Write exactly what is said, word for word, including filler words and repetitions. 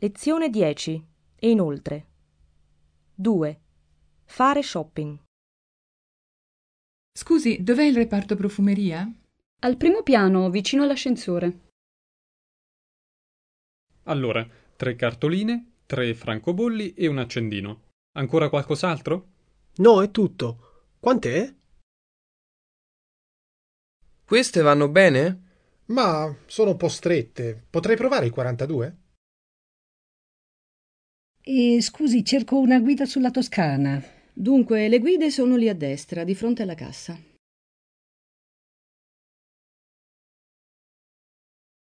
Lezione dieci. E inoltre. due. Fare shopping. Scusi, dov'è il reparto profumeria? Al primo piano, vicino all'ascensore. Allora, tre cartoline, tre francobolli e un accendino. Ancora qualcos'altro? No, è tutto. Quant'è? Queste vanno bene? Ma sono un po' strette. Potrei provare i quarantadue? E scusi, cerco una guida sulla Toscana. Dunque, le guide sono lì a destra, di fronte alla cassa.